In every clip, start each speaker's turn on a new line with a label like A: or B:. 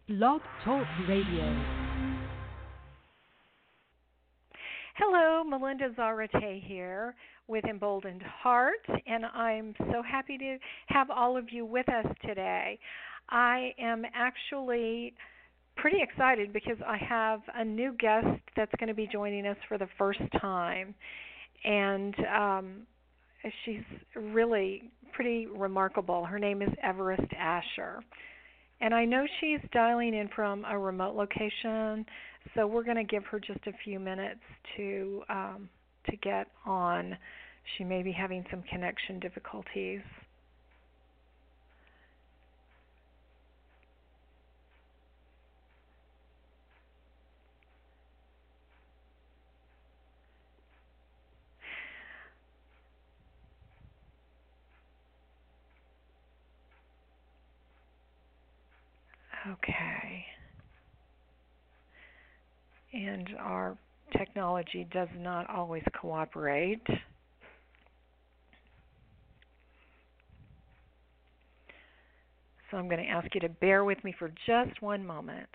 A: Blog Talk Radio.
B: Hello, Melinda Zarate here with Emboldened Heart, and I'm so happy to have all of you with us today. I am actually pretty excited because I have a new guest that's going to be joining us for the first time, and she's really pretty remarkable. Her name is Everest Asher. And I know she's dialing in from a remote location, so we're going to give her just a few minutes to get on. She may be having some connection difficulties. Okay. And our technology does not always cooperate. So I'm going to ask you to bear with me for just one moment.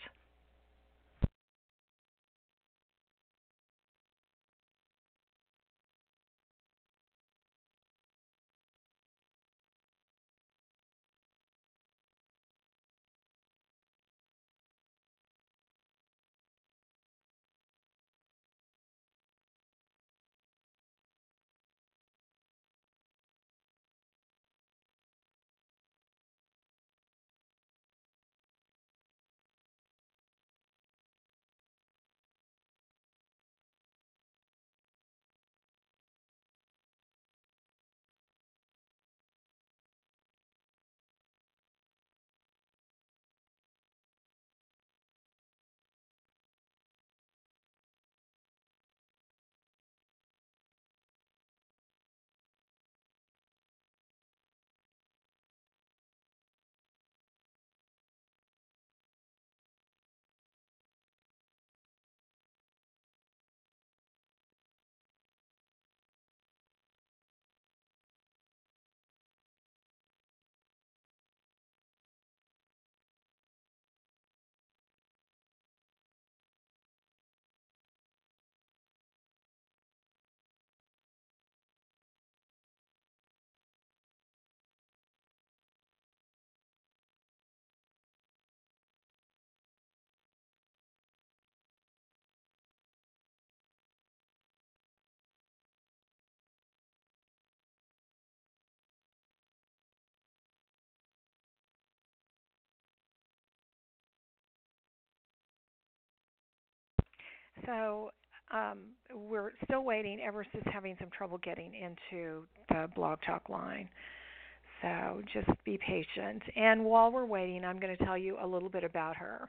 B: So we're still waiting. Everest is having some trouble getting into the Blog Talk line. So just be patient. And while we're waiting, I'm going to tell you a little bit about her.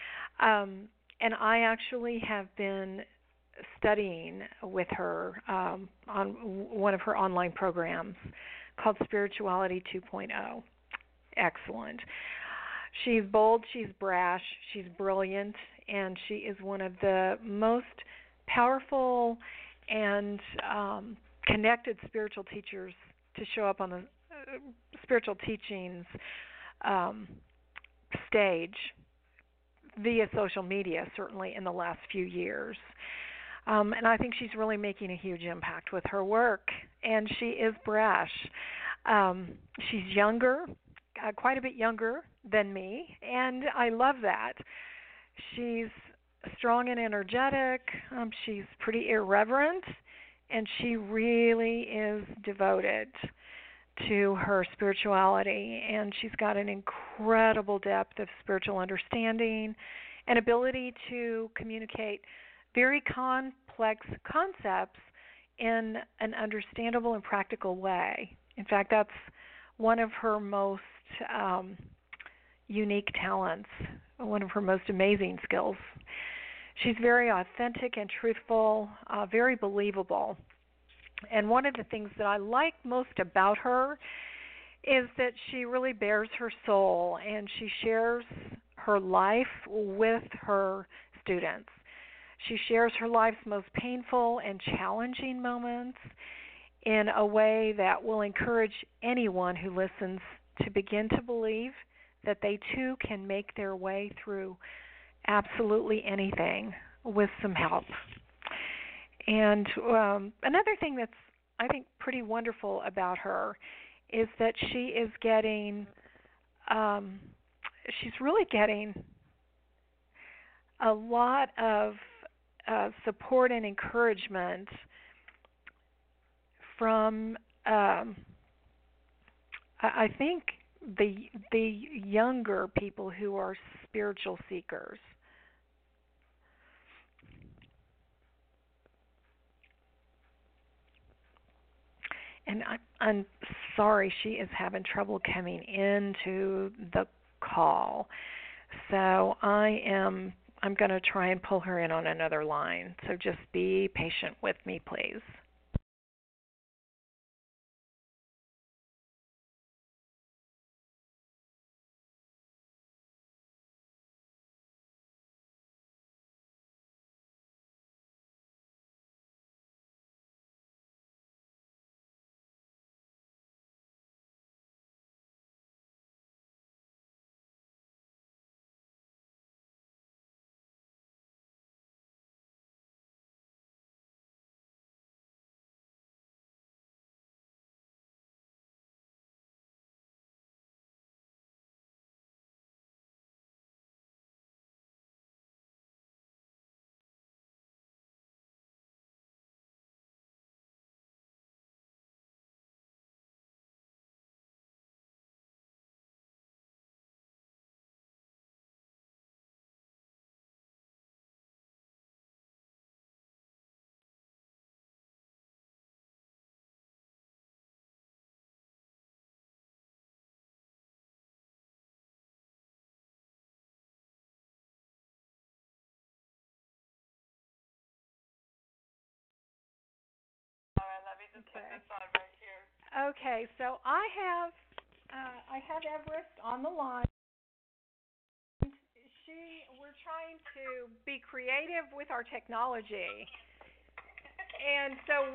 B: And I actually have been studying with her on one of her online programs called Spirituality 2.0. Excellent. She's bold, she's brash, she's brilliant, and she is one of the most powerful and connected spiritual teachers to show up on the spiritual teachings stage via social media, certainly in the last few years. And I think she's really making a huge impact with her work, and she is brash. She's younger, quite a bit younger than me, and I love that. She's strong and energetic. She's pretty irreverent, and she really is devoted to her spirituality, and she's got an incredible depth of spiritual understanding and ability to communicate very complex concepts in an understandable and practical way. In fact, that's one of her most unique talents, one of her most amazing skills. She's very authentic and truthful, very believable. And one of the things that I like most about her is that she really bears her soul, and she shares her life with her students. She shares her life's most painful and challenging moments in a way that will encourage anyone who listens to begin to believe that they too can make their way through absolutely anything with some help. And another thing that's, I think, pretty wonderful about her is that she is getting, she's really getting a lot of support and encouragement from, I think, the younger people who are spiritual seekers. And I'm sorry she is having trouble coming into the call. So I'm going to try and pull her in on another line. So just be patient with me, please. Okay, so I have Everest on the line. We're trying to be creative with our technology, and so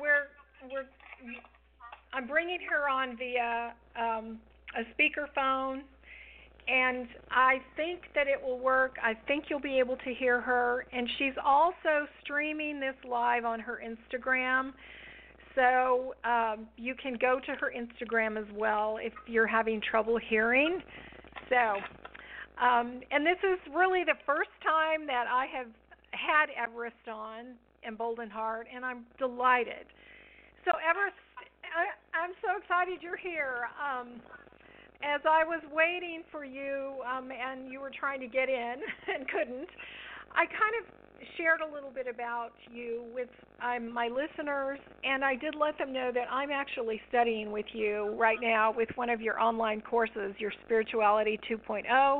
B: I'm bringing her on via a speakerphone, and I think that it will work. I think you'll be able to hear her, and she's also streaming this live on her Instagram. So you can go to her Instagram as well if you're having trouble hearing. So, and this is really the first time that I have had Everest on Emboldened Heart, and I'm delighted. So Everest, I'm so excited you're here. As I was waiting for you, and you were trying to get in and couldn't, I kind of shared a little bit about you with my listeners, and I did let them know that I'm actually studying with you right now with one of your online courses, your Spirituality 2.0.
C: Oh,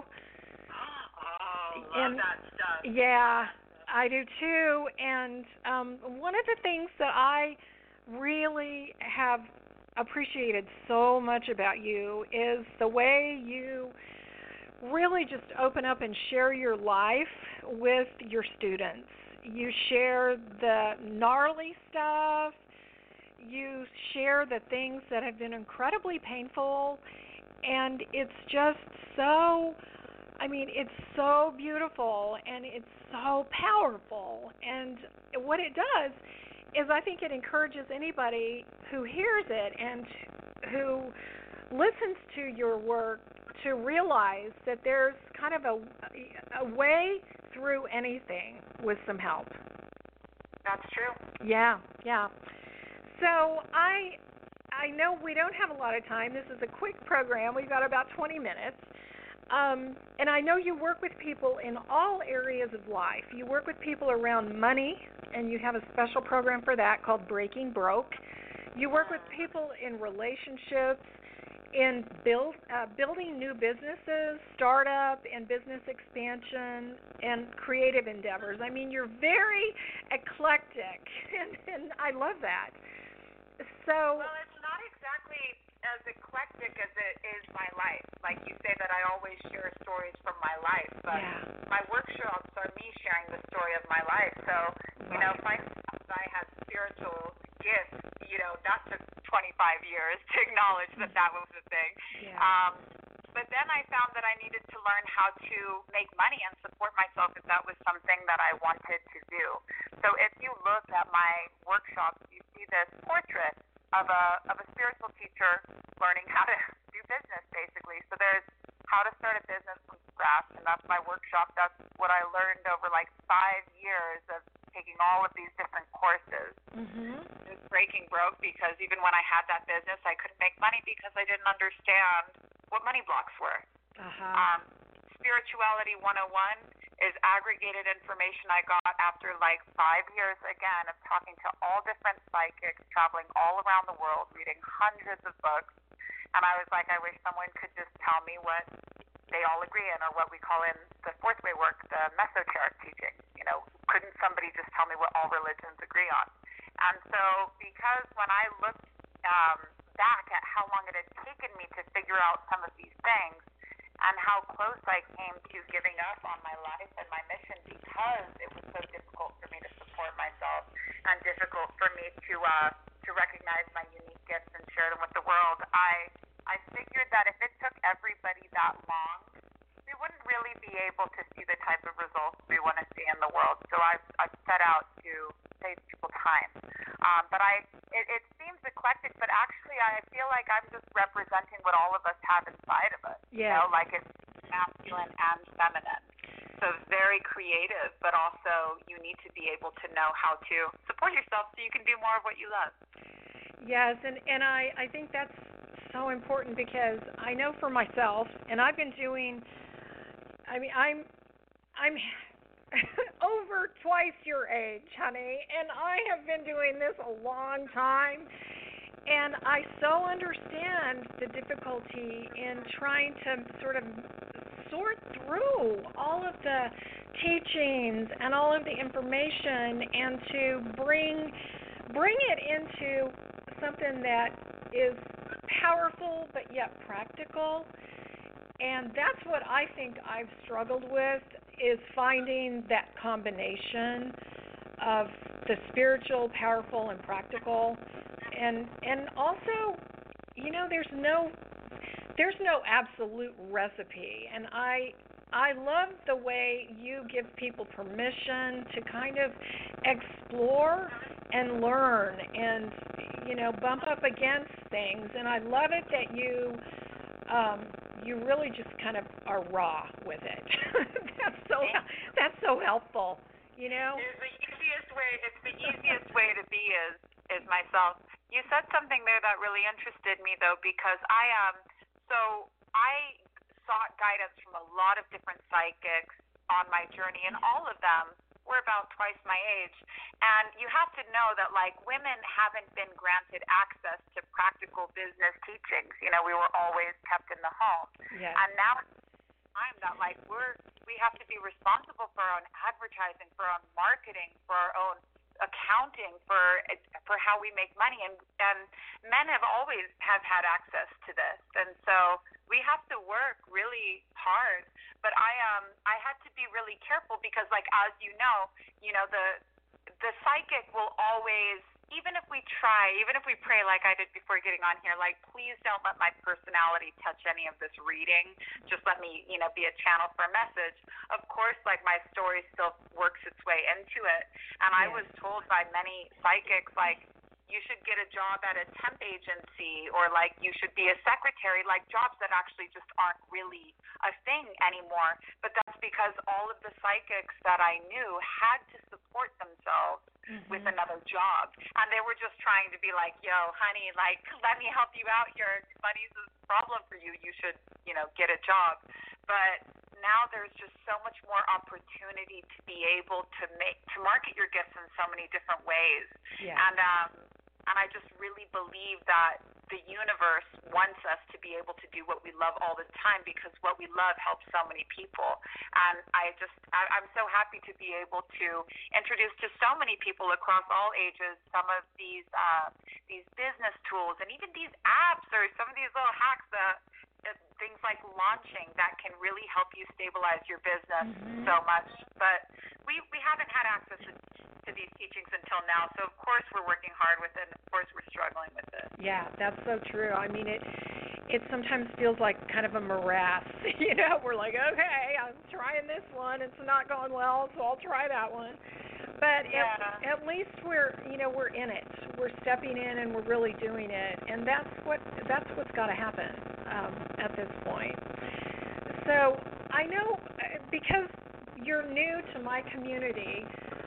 C: love that stuff.
B: Yeah, I do too. And one of the things that I really have appreciated so much about you is the way you really just open up and share your life with your students. You share the gnarly stuff. You share the things that have been incredibly painful. And it's just so, it's so beautiful and it's so powerful. And what it does is I think it encourages anybody who hears it and who listens to your work to realize that there's kind of a way through anything with some help.
C: That's true.
B: Yeah. So I know we don't have a lot of time. This is a quick program. We've got about 20 minutes. And I know you work with people in all areas of life. You work with people around money, and you have a special program for that called Breaking Broke. You work with people in relationships, in building new businesses, startup and business expansion, and creative endeavors. You're very eclectic, and I love that. So,
C: well, it's not exactly as eclectic as it is my life. Like you say that I always share stories from my life, but my workshops are me sharing the story of my life. So, if I thought I had spiritual gifts, that took 25 years to acknowledge that was the thing.
B: Yeah.
C: but then I found that I needed to learn how to make money and support myself if that was something that I wanted to do. So if you look at my workshops, you see this portrait of a spiritual teacher learning how to do business, basically. So there's how to start a business from scratch, and that's my workshop. That's what I learned over like 5 years of taking all of these different courses. Just breaking broke, because even when I had that business, I couldn't make money because I didn't understand what money blocks were. Spirituality 101 is aggregated information I got after like 5 years, again, of talking to all different psychics, traveling all around the world, reading hundreds of books. And I was like, I wish someone could just tell me what they all agree in, or what we call in the fourth way work, the mesoteric teaching. Couldn't somebody just tell me what all religions agree on? And so because when I looked back at how long it had taken me to figure out some of these things, and how close I came to giving up on my life and my mission because it was so difficult for me to support myself and difficult for me to recognize my unique gifts and share them with the world, I figured that if it took everybody that long, we wouldn't really be able to see the type of results we want to see in the world. So I've set out to save people time. But it seems eclectic, but actually I feel like I'm just representing what all of us have inside of us. Like it's masculine and feminine. So very creative, but also you need to be able to know how to support yourself so you can do more of what you love.
B: Yes, and I think that's so important, because I know for myself, and I've been doing, I'm over twice your age, honey, and I have been doing this a long time, and I so understand the difficulty in trying to sort of sort through all of the teachings and all of the information, and to bring it into something that is powerful but yet practical. And that's what I think I've struggled with, is finding that combination of the spiritual, powerful, and practical. And also, there's no absolute recipe. And I love the way you give people permission to kind of explore and learn and, bump up against things. And I love it that you really just kind of are raw with it. That's so helpful.
C: It's the easiest way to be is myself. You said something there that really interested me, though, because I sought guidance from a lot of different psychics on my journey, and all of them were about twice my age. And you have to know that, like, women haven't been granted access to practical business teachings. We were always kept in the home.
B: Yes.
C: And now it's time that, like, we have to be responsible for our own advertising, for our own marketing, for our own accounting, for how we make money, and men have always had access to this, and so we have to work really hard. But I had to be really careful, because, like, as you know, the psychic will always, even if we pray like I did before getting on here, like, please don't let my personality touch any of this reading. Just let me, be a channel for a message. Of course, like, my story still works its way into it. And I was told by many psychics, like, you should get a job at a temp agency, or, like, you should be a secretary, like, jobs that actually just aren't really a thing anymore. But that's because all of the psychics that I knew had to support themselves with another job. And they were just trying to be like, yo, honey, like, let me help you out here. Money's a problem for you. You should, get a job. But now there's just so much more opportunity to be able to market your gifts in so many different ways.
B: Yeah.
C: And I just really believe that the universe wants us to be able to do what we love all the time, because what we love helps so many people. And I'm so happy to be able to introduce to so many people across all ages some of these business tools, and even these apps, or some of these little hacks, things like launching, that can really help you stabilize your business so much. But we haven't had access to these teachings until now, so of course we're working hard with it, and of course we're struggling with it.
B: Yeah, that's so true. I mean, it sometimes feels like kind of a morass. We're like, okay, I'm trying this one, it's not going well, so I'll try that one. But at least we're in it. We're stepping in and we're really doing it, and that's what's got to happen at this point. So I know because you're new to my community,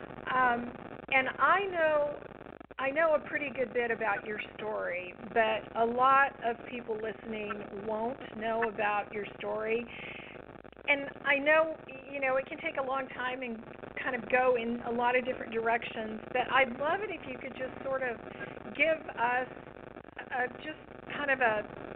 B: and I know a pretty good bit about your story, but a lot of people listening won't know about your story. And I know, it can take a long time and kind of go in a lot of different directions, but I'd love it if you could just sort of give us just kind of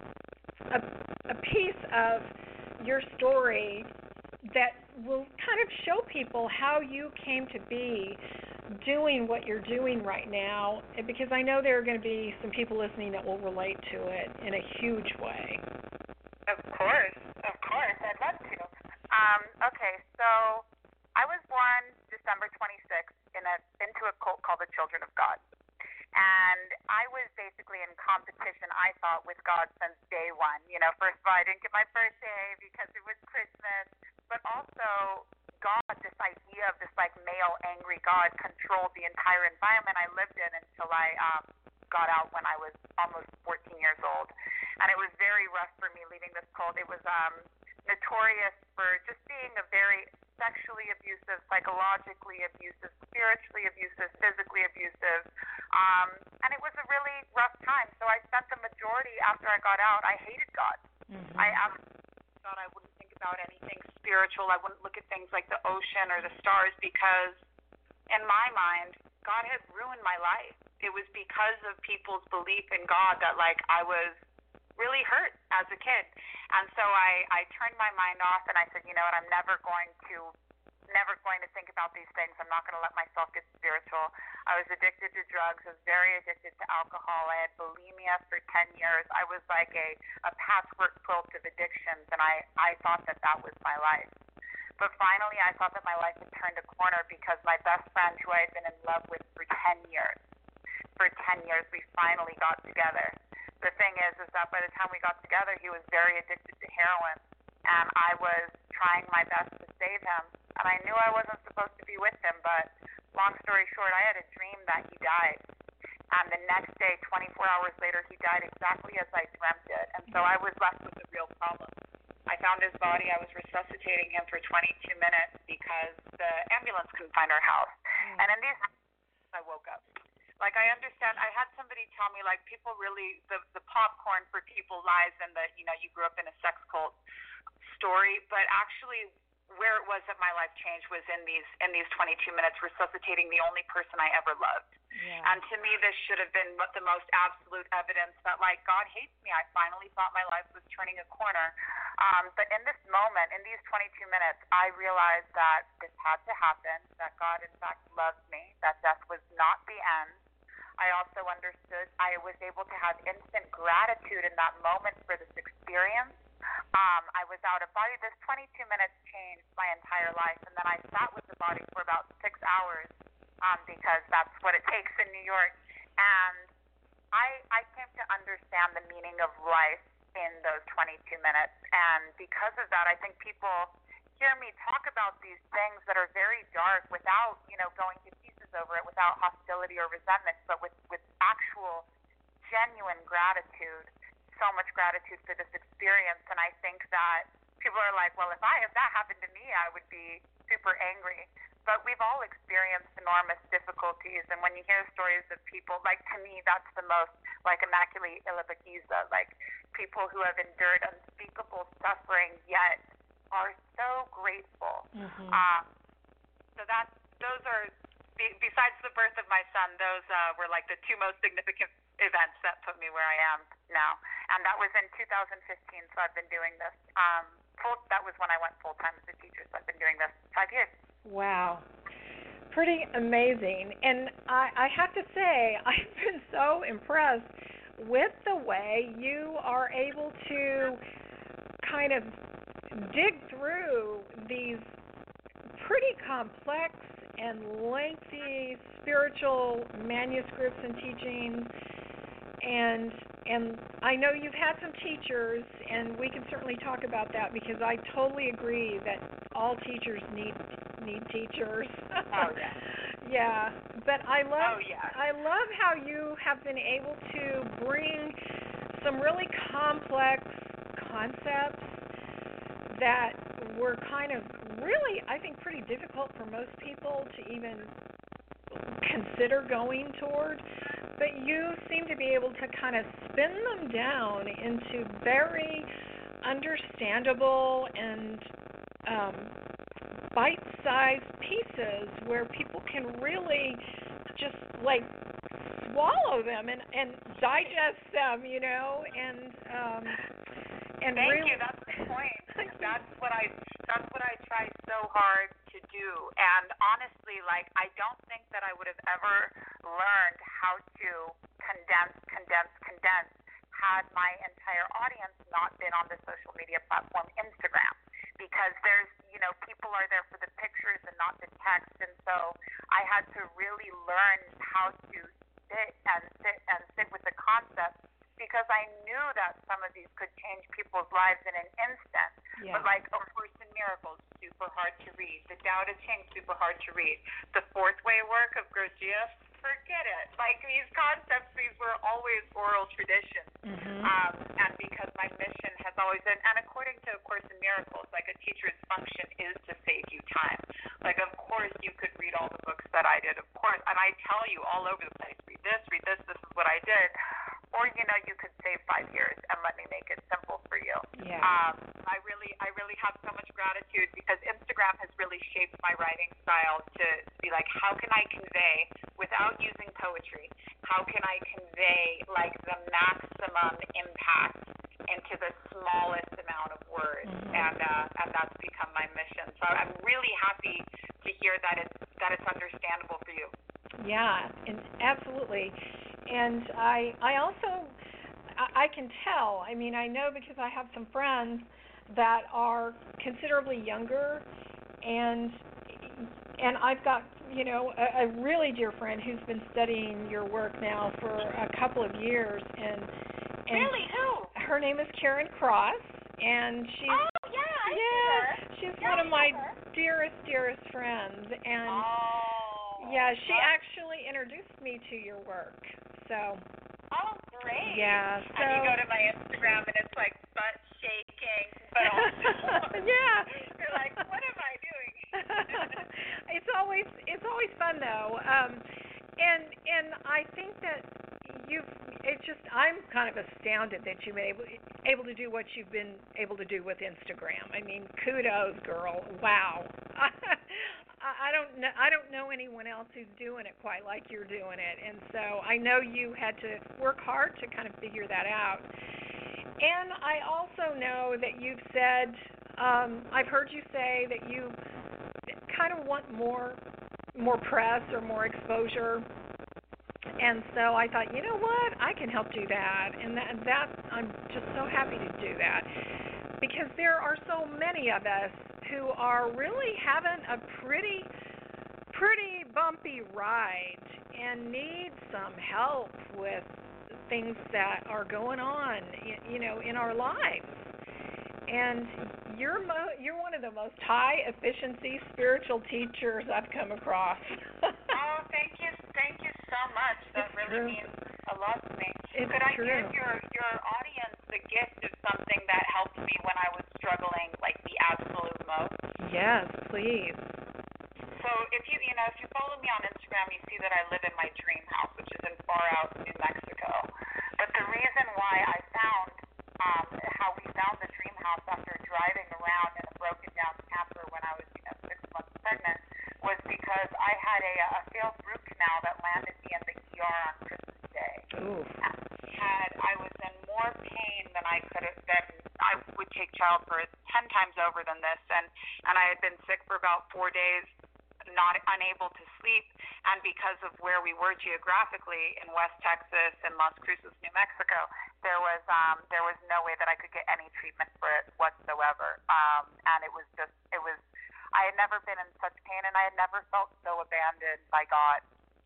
B: a piece of your story that will kind of show people how you came to be doing what you're doing right now, because I know there are going to be some people listening that will relate to it in a huge way.
C: Of course, I'd love to. Okay, so I was born December 26th into a cult called the Children of God. And I was basically in competition, I thought, with God since day one. First of all, I didn't get my birthday because it was Christmas, but also God, this idea of this male angry God, controlled the entire environment I lived in until I got out when I was almost 14 years old. And it was very rough for me leaving this cult. It was notorious for just being a very sexually abusive, psychologically abusive, spiritually abusive, physically abusive. And it was a really rough time. So I spent the majority after I got out, I hated God. Mm-hmm. I thought I wouldn't think about anything spiritual. I wouldn't look at things like the ocean or the stars because in my mind, God had ruined my life. It was because of people's belief in God that I was really hurt as a kid. And so I turned my mind off and I said, you know what, I'm never going to think about these things. I'm not going to let myself get spiritual. I was addicted to drugs. I was very addicted to alcohol. I had bulimia for 10 years. I was like a patchwork quilt of addictions, and I thought that was my life. But finally, I thought that my life had turned a corner because my best friend, who I had been in love with for 10 years, we finally got together. The thing is that by the time we got together, he was very addicted to heroin, and I was trying my best to save him. And I knew I wasn't supposed to be with him, but long story short, I had a dream that he died. And the next day, 24 hours later, he died exactly as I dreamt it. And so I was left with a real problem. I found his body. I was resuscitating him for 22 minutes because the ambulance couldn't find our house. And in these I woke up. I understand, I had somebody tell me, people really, the popcorn for people lies in the, you grew up in a sex cult story, but actually where it was that my life changed was in these 22 minutes resuscitating the only person I ever loved. Yeah. And to me, this should have been the most absolute evidence that, God hates me. I finally thought my life was turning a corner. But in this moment, in these 22 minutes, I realized that this had to happen, that God, in fact, loved me, that death was not the end. I also understood I was able to have instant gratitude in that moment for this experience. I was out of body. This 22 minutes changed my entire life, and then I sat with the body for about 6 hours because that's what it takes in New York. And I came to understand the meaning of life in those 22 minutes, and because of that, I think people hear me talk about these things that are very dark without, going to pieces over it, without hostility or resentment, but with actual, genuine gratitude, so much gratitude for this experience. And I think that people are like, well, if that happened to me, I would be super angry. But we've all experienced enormous difficulties, and when you hear stories of people, to me, that's the most, Immaculée Ilibagiza, people who have endured unspeakable suffering, yet are so grateful. Mm-hmm. Those are, besides the birth of my son, those were the two most significant events that put me where I am now. And that was in 2015, so I've been doing this. That was when I went full-time as a teacher, so I've been doing this 5 years.
B: Wow. Pretty amazing. And I have to say, I've been so impressed with the way you are able to kind of dig through these pretty complex and lengthy spiritual manuscripts and teachings and I know you've had some teachers, and we can certainly talk about that because I totally agree that all teachers need teachers.
C: Oh yeah.
B: Yeah, but I love
C: Oh yeah.
B: I love how you have been able to bring some really complex concepts that were kind of really, I think, pretty difficult for most people to even consider going toward. But you seem to be able to kind of spin them down into very understandable and bite-sized pieces where people can really just like swallow them and digest them, and
C: Thank
B: really.
C: you. That's the point. That's what I try so hard to do. And honestly, like, I don't think that I would have ever learned how to condense had my entire audience not been on the social media platform Instagram. Because there's, people are there for the pictures and not the text. And so I had to really learn how to sit with the concept, because I knew that some of these could change people's lives in an instant.
B: Yeah.
C: But like A Course in Miracles, super hard to read. The Tao Te Ching, super hard to read. The Fourth Way work of Gurdjieff, forget it. Like, these concepts, these were always oral traditions.
B: Mm-hmm.
C: And because my mission has always been, and according to A Course in Miracles, like, a teacher's function is to save you time. Like, of course you could read all the books that I did, of course, and I tell you all over the place, read this is what I did. Or, you could save 5 years and let me make it simple for you.
B: Yeah.
C: I really have so much gratitude, because Instagram has really shaped my writing style to be like, how can I convey without using poetry? How can I convey like the maximum impact into the smallest amount of words?
B: Mm-hmm.
C: And that's become my mission. So I'm really happy to hear that it's understandable for you.
B: Yeah, and absolutely. And I also I can tell. I mean, I know because I have some friends that are considerably younger, and I've got a really dear friend who's been studying your work now for a couple of years, and
C: Really, who?
B: Her name is Karen Cross, and she's she's one of my dearest friends, and she actually introduced me to your work. So.
C: Oh, great.
B: Yeah. So,
C: and you go to my Instagram and it's like butt shaking, but also you're like, what am I doing?
B: It's always fun though. And I think that I'm kind of astounded that you've been able to do what you've been able to do with Instagram. I mean, kudos, girl. Wow. I don't know anyone else who's doing it quite like you're doing it, and so I know you had to work hard to kind of figure that out. And I also know that you've said, I've heard you say that you kind of want more press or more exposure. And so I thought, you know what, I can help do that, and that I'm just so happy to do that, because there are so many of us who are really having a pretty bumpy ride and need some help with things that are going on, in our lives. And you're one of the most high efficiency spiritual teachers I've come across.
C: Oh, thank you so much. That
B: It's
C: really
B: true.
C: means a lot to me.
B: It's
C: Could I
B: true.
C: give your audience the gift of something that helped me when I was struggling, like the absolute most?
B: Yes, please.
C: So if you follow me on Instagram, you see that I live in my dream house, which is in far out New Mexico. But the reason why I found how we found the dream house after driving around in a broken down camper when I was 6 months pregnant was because I had a failed root canal that landed me in the ER on Christmas Day.
B: Ooh.
C: And I was in more pain than I would take childbirth 10 times over than this, and I had been sick for about 4 days, unable to sleep, and because of where we were geographically in West Texas and Las Cruces, New Mexico, there was no way that I could get any treatment for it whatsoever. And I had never been in such pain, and I had never felt so abandoned by God. And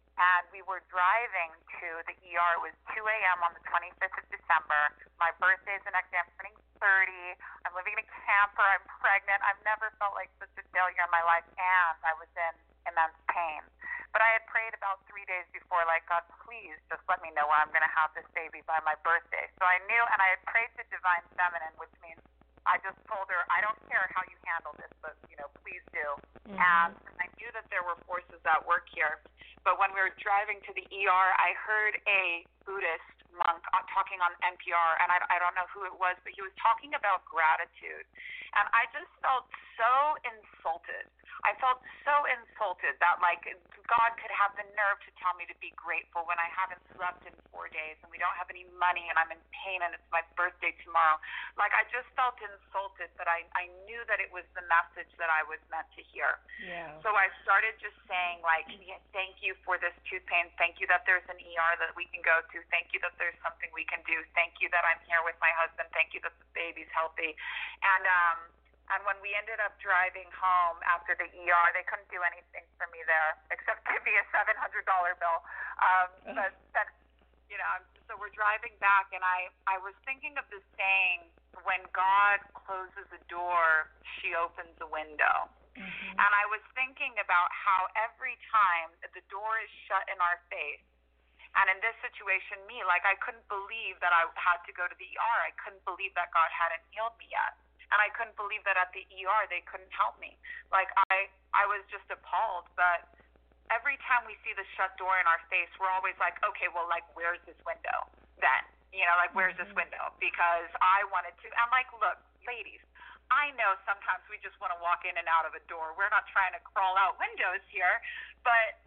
C: we were driving to the ER. It was 2 a.m. on the 25th of December. My birthday's the next day. I'm turning 30. I'm living in a camper. I'm pregnant. I've never felt like such a failure in my life, and I was in immense pain. But I had prayed about 3 days before, like, God, please just let me know where I'm going to have this baby by my birthday. So I knew, and I had prayed to Divine Feminine, which means I just told her, I don't care how you handle this, but, please do. Mm-hmm. And I knew that there were forces at work here. But when we were driving to the ER, I heard a Buddhist monk talking on NPR, and I don't know who it was, but he was talking about gratitude. And I just felt so insulted. I felt so insulted that, like, God could have the nerve to tell me to be grateful when I haven't slept in 4 days and we don't have any money and I'm in pain and it's my birthday tomorrow. Like, I just felt insulted, but I knew that it was the message that I was meant to hear.
B: Yeah.
C: So I started just saying, like, thank you for this tooth pain. Thank you that there's an ER that we can go to. Thank you that there's something we can do. Thank you that I'm here with my husband. Thank you that the baby's healthy. And when we ended up driving home after the ER, they couldn't do anything for me there except give me a $700 bill. But so we're driving back, and I was thinking of this saying, when God closes a door, she opens a window. Mm-hmm. And I was thinking about how every time the door is shut in our face, and in this situation, me, like, I couldn't believe that I had to go to the ER. I couldn't believe that God hadn't healed me yet. And I couldn't believe that at the ER they couldn't help me. Like, I was just appalled. But every time we see the shut door in our face, we're always like, okay, well, like, where's this window then? Like, where's this window? Because I wanted to. I'm like, look, ladies, I know sometimes we just want to walk in and out of a door. We're not trying to crawl out windows here. But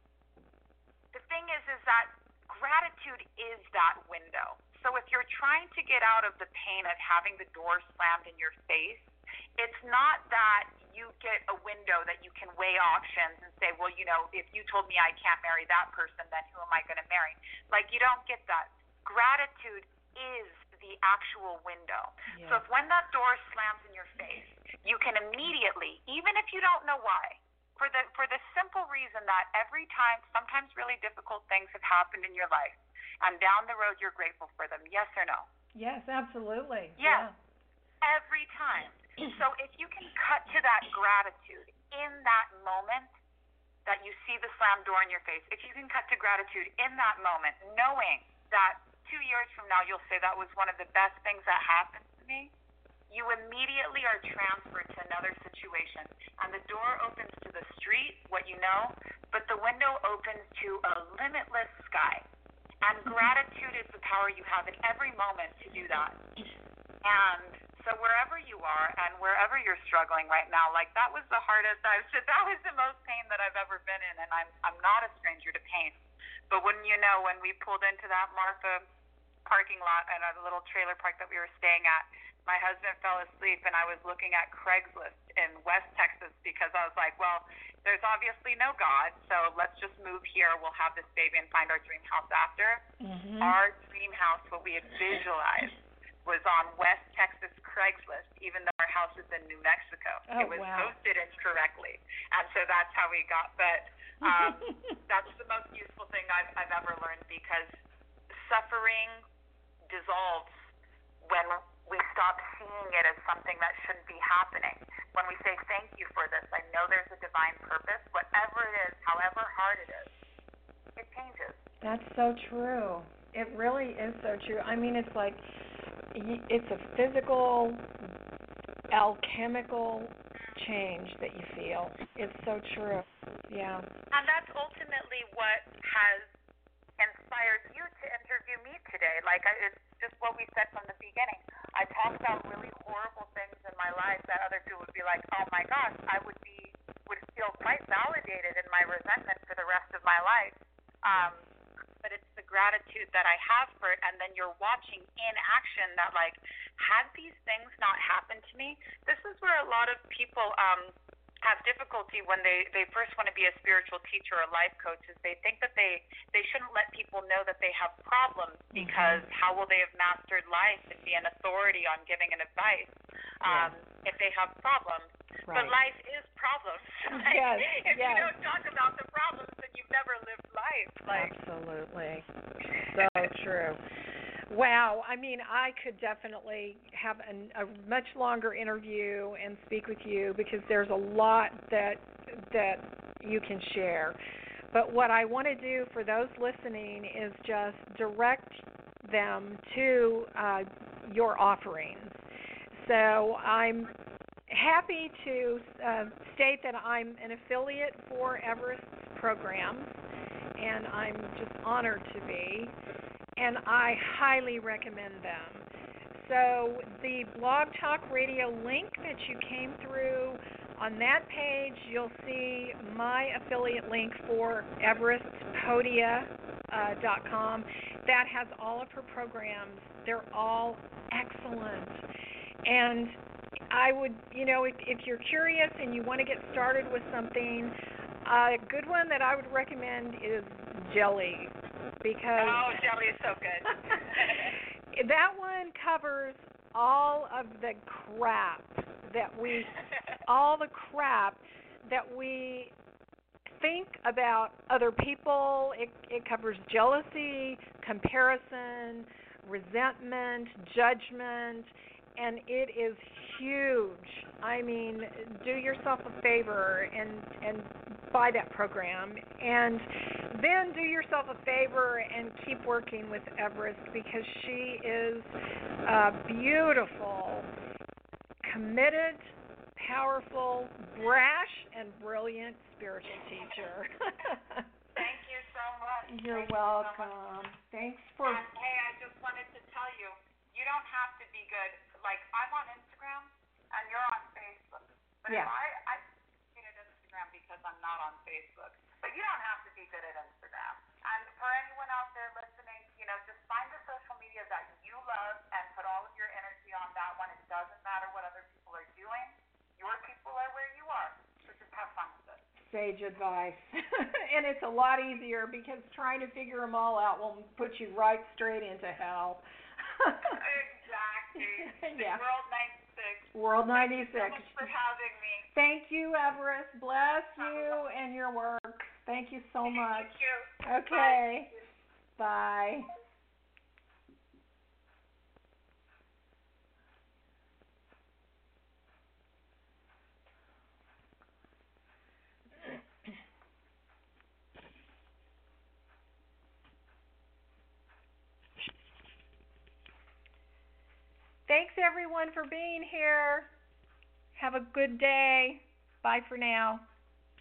C: the thing is that gratitude is that window. So if you're trying to get out of the pain of having the door slammed in your face, it's not that you get a window that you can weigh options and say, well, if you told me I can't marry that person, then who am I going to marry? Like, you don't get that. Gratitude is the actual window. Yeah. So if when that door slams in your face, you can immediately, even if you don't know why, for the simple reason that every time, sometimes really difficult things have happened in your life, and down the road you're grateful for them. Yes or no?
B: Yes, absolutely.
C: Yes. Yeah. Every time. So if you can cut to that gratitude in that moment that you see the slam door in your face, if you can cut to gratitude in that moment, knowing that 2 years from now you'll say that was one of the best things that happened to me, you immediately are transferred to another situation. And the door opens to the street, what you know, but the window opens to a limitless sky. And gratitude is the power you have in every moment to do that. And so wherever you are and wherever you're struggling right now, like, that was the hardest that was the most pain that I've ever been in, and I'm not a stranger to pain. But when we pulled into that Martha parking lot at a little trailer park that we were staying at, my husband fell asleep, and I was looking at Craigslist in West Texas because I was like, well, there's obviously no God, so let's just move here. We'll have this baby and find our dream house after. Mm-hmm. Our dream house, what we had visualized, was on West Texas Craigslist, even though our house is in New Mexico.
B: Oh,
C: it was
B: wow.
C: posted incorrectly, and so that's how we got. But that's the most useful thing I've ever learned, because suffering dissolves when we stop seeing it as something that shouldn't be happening. When we say, thank you for this, I know there's a divine purpose, whatever it is, however hard it is, it changes.
B: That's so true. It really is so true. I mean, it's like, it's a physical, alchemical change that you feel. It's so true. Yeah.
C: And that's ultimately what has inspired you to interview me today. Like, it's just what we said from the beginning. I talked about really horrible things in my life that other people would be like, oh my gosh, I would feel quite validated in my resentment for the rest of my life. But it's the gratitude that I have for it, and then you're watching in action that, like, had these things not happened to me, this is where a lot of people have difficulty when they first want to be a spiritual teacher or life coach, is they think that they shouldn't let people know that they have problems, because how will they have mastered life and be an authority on giving an advice if they have problems? Right. But life is problems. Like, if you don't talk about the problems, then you've never lived life. Like,
B: no, I mean, I could definitely have a much longer interview and speak with you because there's a lot that you can share. But what I want to do for those listening is just direct them to your offerings. So I'm happy to state that I'm an affiliate for Everest's programs, and I'm just honored to be, and I highly recommend them. So the Blog Talk Radio link that you came through, on that page you'll see my affiliate link for EverestPodia.com. That has all of her programs. They're all excellent. And I would, if you're curious and you want to get started with something, a good one that I would recommend is Jelly, because
C: Jelly is so good.
B: that one covers all of the crap that we think about other people. It covers jealousy, comparison, resentment, judgment, and it is huge. I mean, do yourself a favor and buy that program, and then do yourself a favor and keep working with Everest, because she is a beautiful, committed, powerful, brash, and brilliant spiritual teacher.
C: Thank you so much.
B: You're welcome. Thanks for...
C: And, hey, I just wanted to tell you, you don't have to be good. Like, I'm on Instagram, and you're on Facebook. But
B: yeah.
C: if I hate Instagram because I'm not on Facebook. But you don't have to be good at Instagram. And for anyone out there listening, just find the social media that you love and put all of your energy on that one. It doesn't matter what other people are doing. Your people are where you are. So just have fun with it.
B: Sage advice. And it's a lot easier, because trying to figure them all out will put you right straight into hell.
C: Exactly.
B: Yeah.
C: World 96.
B: World 96.
C: Thank you so much for having me.
B: Thank you, Everest. Bless you and your work. Thank you so much.
C: Thank you.
B: Okay. Bye. Thanks, everyone, for being here. Have a good day. Bye for now.